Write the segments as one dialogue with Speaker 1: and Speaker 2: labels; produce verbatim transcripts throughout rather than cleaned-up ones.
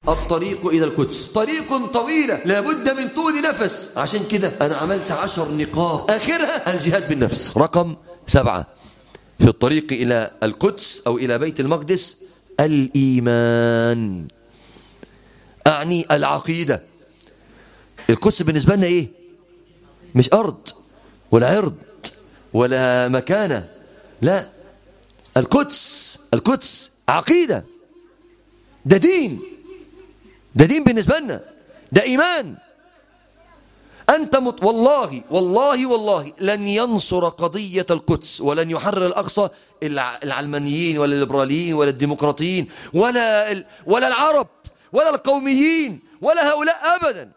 Speaker 1: الطريق إلى القدس طريق طويلة لابد من طول نفس. عشان كده أنا عملت عشر نقاط آخرها الجهاد بالنفس. رقم سبعة في الطريق إلى القدس أو إلى بيت المقدس الإيمان، أعني العقيدة. القدس بالنسبة لنا إيه؟ مش أرض ولا عرض ولا مكانة، لا، القدس القدس عقيدة، ده دين، ده دين بالنسبة لنا، ده إيمان. أنت مت... والله والله والله لن ينصر قضية القدس ولن يحرر الأقصى العلمانيين ولا الليبراليين ولا الديمقراطيين ولا ال... ولا العرب ولا القوميين ولا هؤلاء أبدا.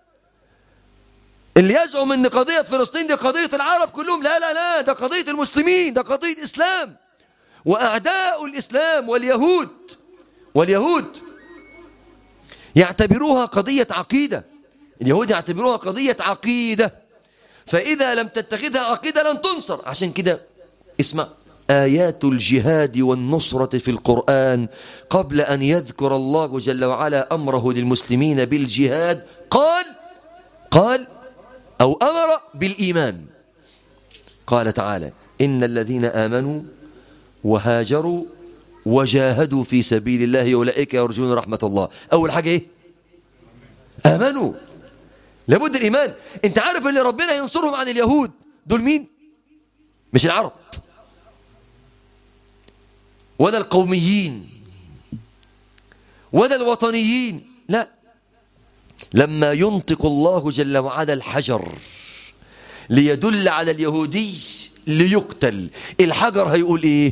Speaker 1: اللي يزعم أن قضية فلسطين دي قضية العرب كلهم، لا لا لا، ده قضية المسلمين، ده قضية إسلام. وأعداء الإسلام واليهود واليهود يعتبروها قضية عقيدة. اليهود يعتبروها قضية عقيدة، فإذا لم تتخذها عقيدة لن تنصر. عشان كده اسمع آيات الجهاد والنصرة في القرآن، قبل أن يذكر الله جل وعلا أمره للمسلمين بالجهاد قال قال أو أمر بالإيمان. قال تعالى إن الذين آمنوا وهاجروا وجاهدوا في سبيل الله أولئك يرجون رحمة الله. أول حاجة إيه؟ آمنوا. لابد الإيمان. أنت عارف اللي ربنا ينصرهم عن اليهود دول مين؟ مش العرب ولا القوميين ولا الوطنيين، لا، لما ينطق الله جل وعلا الحجر ليدل على اليهودي ليقتل، الحجر هيقول إيه؟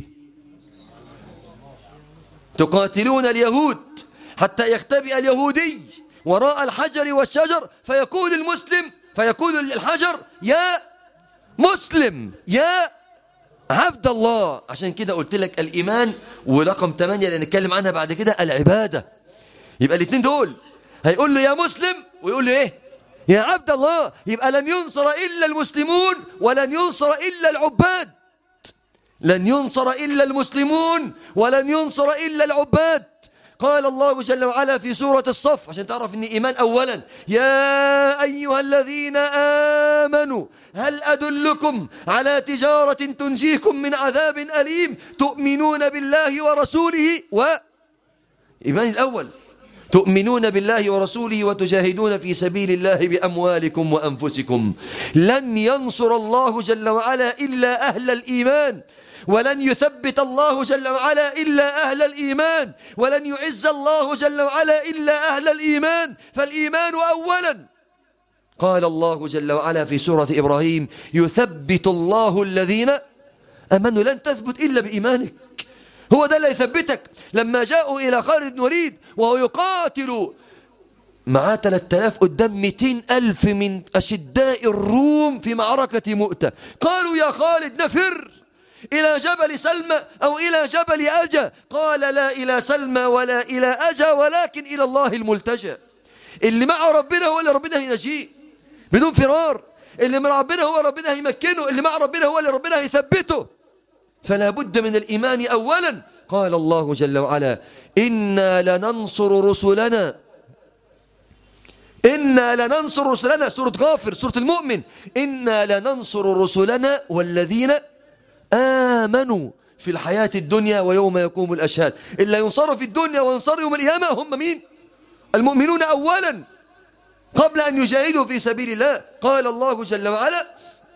Speaker 1: تقاتلون اليهود حتى يختبئ اليهودي وراء الحجر والشجر فيقول المسلم فيقول الحجر يا مسلم يا عبد الله. عشان كده قلت لك الإيمان، ورقم ثمانية اللي نتكلم عنها بعد كده العبادة. يبقى الاثنين دول هيقول له يا مسلم ويقول له ايه؟ يا عبد الله. يبقى لن ينصر إلا المسلمون ولن ينصر إلا العباد، لن ينصر إلا المسلمون ولن ينصر إلا العباد. قال الله جل وعلا في سورة الصف عشان تعرف ان إيمان أولا، يا أيها الذين آمنوا هل أدلكم على تجارة تنجيكم من عذاب أليم تؤمنون بالله ورسوله. وإيمان الأول تؤمنون بالله ورسوله وتجاهدون في سبيل الله بأموالكم وأنفسكم. لن ينصر الله جل وعلا إلا أهل الإيمان، ولن يثبت الله جل وعلا إلا أهل الإيمان، ولن يعز الله جل وعلا إلا أهل الإيمان. فالإيمان أولا. قال الله جل وعلا في سورة إبراهيم يثبت الله الذين آمنوا. لن تثبت إلا بإيمانك، هو ده اللي يثبتك. لما جاءوا إلى خالد بن وليد وهو يقاتل معاه ثلاثة آلاف قدام مئتين ألف من أشداء الروم في معركة مؤتة، قالوا يا خالد نفر إلى جبل سلمى أو إلى جبل أجا. قال لا إلى سلمى ولا إلى أجا ولكن إلى الله الملتجأ. اللي مع ربنا هو اللي ربنا هينجيه بدون فرار، اللي مع ربنا هو ربنا هيمكنه، اللي مع ربنا هو اللي ربنا هيثبته. فلا بد من الإيمان أولا. قال الله جل وعلا إنا لننصر رسلنا إنا لننصر رسلنا. سورة غافر، سورة المؤمن. إنا لننصر رسلنا والذين آمنوا في الحياة الدنيا ويوم يقوم الأشهاد. إلا ينصروا في الدنيا وينصروا يوم القيامة هم مين؟ المؤمنون أولا قبل أن يجاهدوا في سبيل الله. قال الله جل وعلا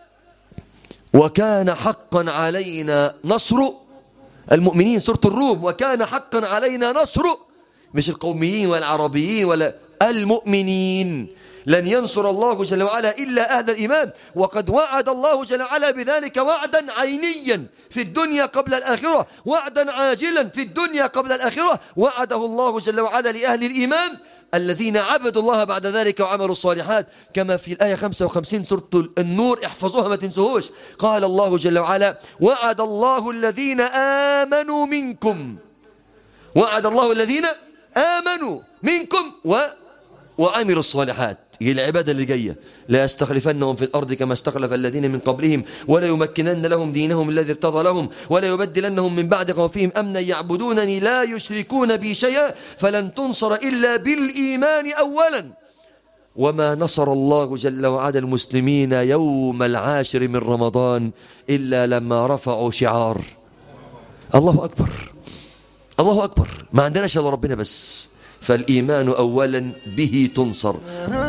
Speaker 1: وكان حقا علينا نصر المؤمنين. سورة الروم وكان حقا علينا نصر، مش القوميين ولا العربيين ولا المؤمنين. لن ينصر الله جل وعلا إلا أهل الإيمان، وقد وعد الله جل وعلا بذلك وعدا عينيا في الدنيا قبل الآخرة، وعدا عاجلا في الدنيا قبل الآخرة وعده الله جل وعلا لأهل الإيمان الذين عبدوا الله بعد ذلك وعملوا الصالحات، كما في الآية خمسة وخمسين سورة النور، احفظوها ما تنسوهوش. قال الله جل وعلا وعد الله الذين آمنوا منكم وعد الله الذين آمنوا منكم و... وعملوا الصالحات. العبادة اللي جاية لا يستخلفنهم في الأرض كما استخلف الذين من قبلهم ولا يمكنن لهم دينهم الذي ارتضى لهم ولا يبدلنهم من بعد خوفهم أمنا يعبدونني لا يشركون بي شيئا فلن تنصر إلا بالإيمان أولا. وما نصر الله جل وعلا المسلمين يوم العاشر من رمضان إلا لما رفعوا شعار الله أكبر الله أكبر. ما عندناش إلا ربنا بس. فالإيمان أولا به تنصر.